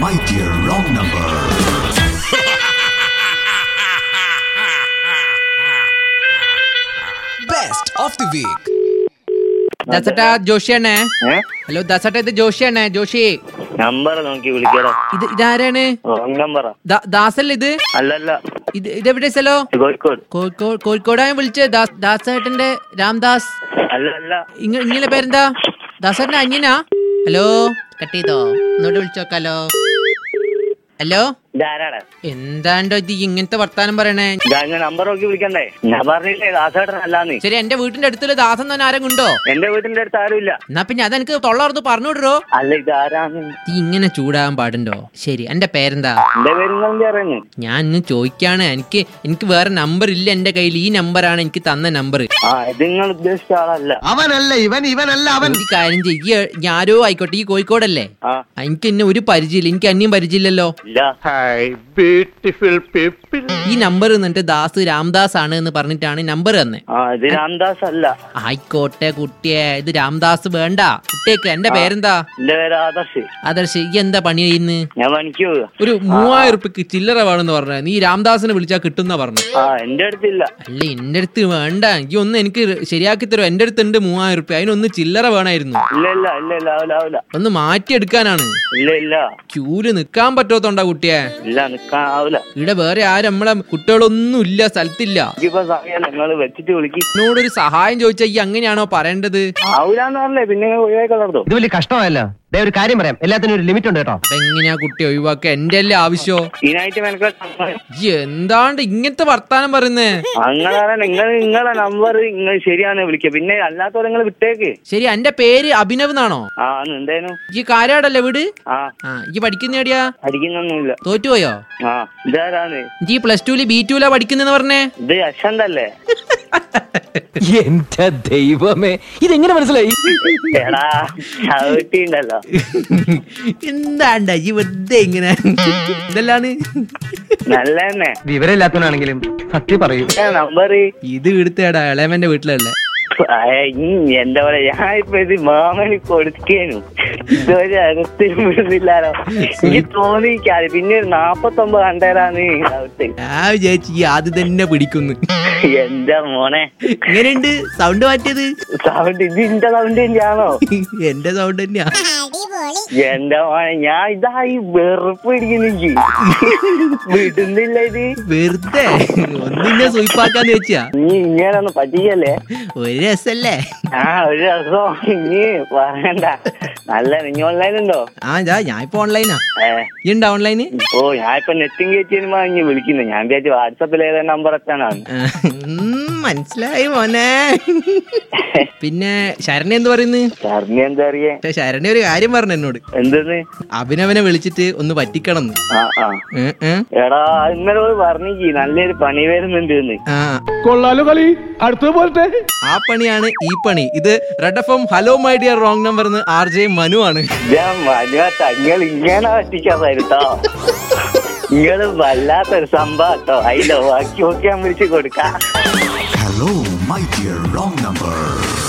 my dear wrong number. Best of the week. ദാസേട്ടാ ജോഷിയാണേ. Hello ദാസേട്ടാ, ഇത് ജോഷിയാണേ. ജോഷി നമ്പർ നോക്കി വിളിക്കടാ. ഇതാരാണ്? നമ്പറാ. ദാസല്ലേ ഇത്? അല്ലല്ല, ഇതെവിടെ സ്ഥലോ? കോഴിക്കോട്. കോഴിക്കോടാണ് വിളിച്ചത്. ദാസേട്ടന്റെ രാംദാസ്. അല്ല, ഇങ്ങനെ പേരെന്താ? ദാസേട്ടന്റെ അന്യനാ? ഹലോ, കട്ട് ചെയ്തോ? ഒന്നോട്ട് വിളിച്ചോക്കാലോ. ഹലോ, ഇതാരാടാ? എന്താണ്ടോ ഇത് ഇങ്ങനത്തെ വർത്താനം പറയണേ? നമ്പർ നോക്കി വിളിക്കണ്ടേ? ഞാൻ പറഞ്ഞില്ലേ ദാസേട്ടൻ അല്ലാന്ന്. ശരി, എന്റെ വീട്ടിന്റെ അടുത്തുള്ള ദാസൻ തന്നെ ആരെങ്കിലും ഉണ്ടോ? എന്റെ വീട്ടിന്റെ അടുത്ത് ആരുമില്ല. എന്നാ പിന്നെ അതെനിക്ക് തൊള്ളർന്ന് പറഞ്ഞു വിടറോ? അല്ല, ഇതാരാന്ന്? നീ ഇങ്ങനെ ചൂടാകാൻ പാടുണ്ടോ? ശരി, എന്റെ പേരെന്താ? എന്റെ പേര് അറിയുന്നു. ഞാൻ ഇന്ന് ചോദിക്കാണ്. എനിക്ക് വേറെ നമ്പർ ഇല്ല എന്റെ കയ്യിൽ. ഈ നമ്പറാണ് എനിക്ക് തന്ന നമ്പർ. ഇത് നിങ്ങൾ ഉദ്ദേശിച്ച ആളല്ല. അവനല്ല ഇവനല്ല അവൻ. ഒരു കാര്യം ചെയ്യ, ഞാരോ ആയിക്കോട്ടെ. ഈ കോഴിക്കോടല്ലേ? എനിക്ക് എന്നെ ഒരു പരിചയമില്ല. എനിക്ക് അന്യം പരിചയമില്ലല്ലോ. ഈ നമ്പർ എന്നിട്ട് ദാസ് രാംദാസ് ആണ് എന്ന് പറഞ്ഞിട്ടാണ് നമ്പർ തന്നെ. ഇത് രാംദാസ് അല്ല. ആയിക്കോട്ടെ കുട്ടിയെ, ഇത് രാംദാസ് വേണ്ട, കുട്ടിയേക്ക്. എന്റെ പേരെന്താ? എന്റെ പേര് ആദർശ്. ആദർശ്, ഈ എന്താ പണി ചെയ്യുന്നു? ഞാൻ പണിക്ക് പോവുക. ഒരു 3000 റുപ്യക്ക് ചില്ലറ വേണമെന്ന് പറഞ്ഞ നീ രാംദാസിനെ വിളിച്ചാ കിട്ടുന്ന പറഞ്ഞു. എന്റെ അടുത്തില്ല. അല്ല, എന്റെ അടുത്ത് വേണ്ട. ഈ ഒന്ന് എനിക്ക് ശരിയാക്കി തരുമോ? എന്റെ അടുത്ത് ഉണ്ട് 3000 റുപ്യ. അതിനൊന്ന് ചില്ലറ വേണമായിരുന്നു. ഇല്ല, ഒന്ന് മാറ്റിയെടുക്കാനാണ്. ഇല്ല, ക്യൂല് നിക്കാൻ പറ്റാത്തോണ്ടാ കുട്ടിയെ. ഇല്ല, നിക്കാൻ ആവില്ല. ഇവിടെ വേറെ ആരും നമ്മളെ കുട്ടികളൊന്നും ഇല്ല, സ്ഥലത്തില്ല. നിങ്ങള് വെച്ചിട്ട് വിളിക്കും. എന്നോടൊരു സഹായം ചോദിച്ചാ ഈ അങ്ങനെയാണോ പറയേണ്ടത്? ആവൂലെന്ന് പറഞ്ഞേ, പിന്നെ ഒഴിവാക്കി. ഇത് വലിയ കഷ്ടമല്ലോ. ഒരു കാര്യം പറയാം, എല്ലാത്തിനും ഒരു ലിമിറ്റ് ഉണ്ട് കേട്ടോ. അപ്പൊ എങ്ങനെയാ കുട്ടി ഒഴിവാക്കുക? എന്റെ അല്ലേ ആവശ്യോ? എന്താണ്ട് ഇങ്ങനത്തെ വർത്താനം പറയുന്നേ? അങ്ങനെ നിങ്ങളെ നമ്പർ ശരിയാണ് വിളിക്കുക, പിന്നെ അല്ലാത്തവരെ നിങ്ങൾ വിട്ടേക്ക്. ശരി, എന്റെ പേര് അഭിനവ് എന്നാണോ? എന്തേനു? ഈ കാരാടല്ലേ വീട്? ഈ പഠിക്കുന്നേടിയാ? പഠിക്കുന്നൊന്നുമില്ല. തോറ്റുപോയോ? ഇതാരാണ്? ഈ +2 B2 പഠിക്കുന്നെന്ന് പറഞ്ഞേ? ഇത് യശന്തല്ലേ? എന്റെ ദൈവമേ, ഇതെങ്ങനെ മനസ്സിലായി? എടാ ചവിട്ടിണ്ടല്ലോ. എന്താണ്ട ഈ വെറുതെ ഇങ്ങനെ ഇതെല്ലാണ്? നല്ല തന്നെ. വിവരമില്ലാത്തവനാണെങ്കിലും സത്യം പറയൂ. നമ്പർ ഇത് എടുത്തേടാ, ഇളയമ്മന്റെ വീട്ടിലല്ലേ? എന്താ പറയാ, ഞാൻ ഇപ്പൊ ഇത് മാമന് കൊടുക്കേനു. ഇതുവരെ അകത്തിനും വിടുന്നില്ലാലോ. എനിക്ക് തോന്നിക്കാതെ പിന്നെ 49 കണ്ടേരാന്ന് ഞാൻ വിചാരിച്ചു ഈ ആദ്യം തന്നെ പിടിക്കുന്നു. എന്റെ മോനെ, എങ്ങനെയുണ്ട് സൗണ്ട് മാറ്റിയത്? സൗണ്ട് ഇത് ഇന്റെ സൗണ്ട് തന്നെയാണോ? എന്റെ സൗണ്ട് തന്നെയാ. എന്റെ മോനെ, ഞാൻ ഇതായി വെറുപ്പ് പിടിക്കുന്നെനിക്ക്. വിടുന്നില്ല ഇത്. വെറുതെ ഒന്നിനെ സ്വീപ്പാക്കാന്ന് വെച്ചാ നീ ഇങ്ങനെ ഒന്ന് പറ്റിക്കല്ലേ? ഒരു രസല്ലേ? ഒരു രസം ഇനി പറയണ്ട. നല്ല നീ ഓൺലൈൻ ഉണ്ടോ? ഞാൻ ഇപ്പൊ ഓൺലൈനാ. ഉണ്ടോ ഓൺലൈന്? ഞാൻ ഇപ്പൊ നെറ്റും കയറ്റിയുമ്പോ ഇനി വിളിക്കുന്നത്. ഞാൻ വിചാരിച്ചു വാട്സാപ്പിൽ ഏതാ നമ്പർ എത്താനാണ്. മനസ്സിലായി മോനെ. പിന്നെ ശരണി എന്ത് പറയുന്നു? ശരണി എന്താ അറിയേ? ശരണി ഒരു കാര്യം പറഞ്ഞു എന്നോട്. എന്തെന്ന്? അഭിനവനെ വിളിച്ചിട്ട് ഒന്ന് പറ്റിക്കണം. എടാ ഇന്നലെ പറഞ്ഞിക്ക് നല്ലൊരു പണി വരുന്നുണ്ട്. കൊള്ളാലോ കളി. അടുത്തത് പോലത്തെ ആ പണിയാണ് ഈ പണി. ഇത് red FM hello my dear wrong number RJ Manu ആണ്. തങ്ങൾ ഇങ്ങനെ പറ്റിക്കാൻ വരുട്ടോ. നിങ്ങള് വല്ലാത്തൊരു സംഭവം കേട്ടോ. അതിലോ ബാക്കി നോക്കി ഞാൻ വിളിച്ചു കൊടുക്കാം. Hello, my dear wrong number.